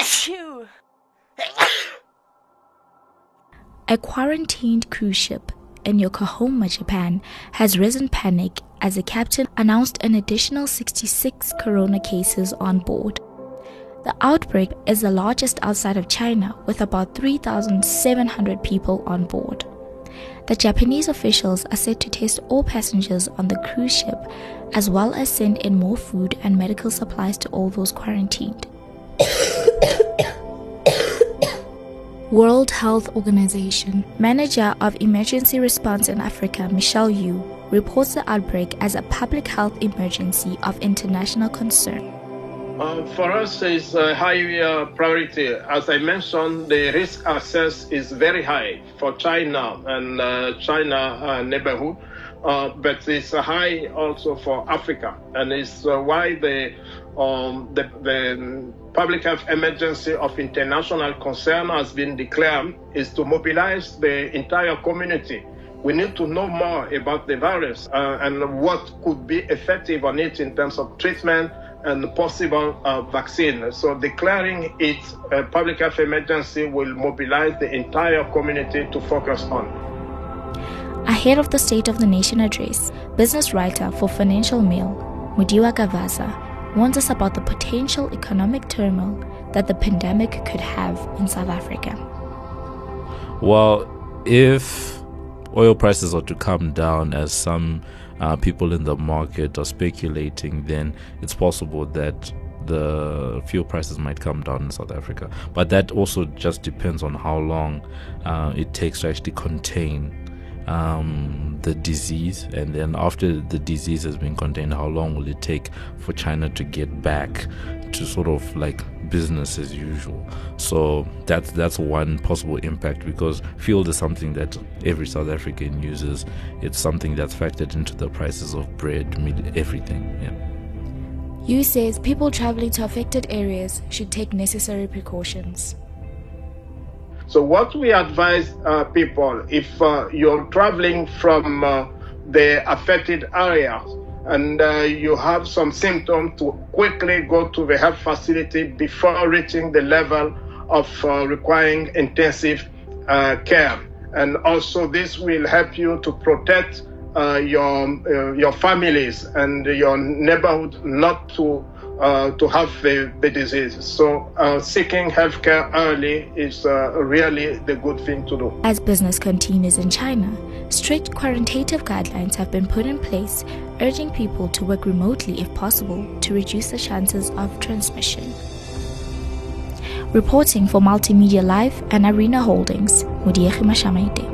A quarantined cruise ship in Yokohama, Japan, has risen panic as the captain announced an additional 66 corona cases on board. The outbreak is the largest outside of China, with about 3,700 people on board. The Japanese officials are set to test all passengers on the cruise ship, as well as send in more food and medical supplies to all those quarantined. World Health Organization Manager of Emergency Response in Africa, Michelle Yu, reports the outbreak as a public health emergency of international concern. For us, it's a high priority. As I mentioned, the risk assessed is very high for China and China neighborhood, but it's high also for Africa, and it's why the public health emergency of international concern has been declared, is to mobilize the entire community. We need to know more about the virus and what could be effective on it in terms of treatment and possible vaccine. So declaring it a public health emergency will mobilize the entire community to focus on. Ahead of the State of the Nation address, business writer for Financial Mail, Mudiwa Gavaza, warns us about the potential economic turmoil that the pandemic could have in South Africa. Well, if oil prices are to come down, as some people in the market are speculating, then it's possible that the fuel prices might come down in South Africa. But that also just depends on how long it takes to actually contain the disease, and then after the disease has been contained, how long will it take for China to get back to sort of like business as usual? So that's one possible impact, because fuel is something that every South African uses. It's something that's factored into the prices of bread, meat, everything. Yeah. Yu says people traveling to affected areas should take necessary precautions. So what we advise people, if you're traveling from the affected areas and you have some symptoms, to quickly go to the health facility before reaching the level of requiring intensive care. And also this will help you to protect your families and your neighborhood not to have the disease. So seeking healthcare early is really the good thing to do. As business continues in China, strict quantitative guidelines have been put in place, urging people to work remotely if possible to reduce the chances of transmission. Reporting for Multimedia Live and Arena Holdings, Mudiyechi Mashamaite.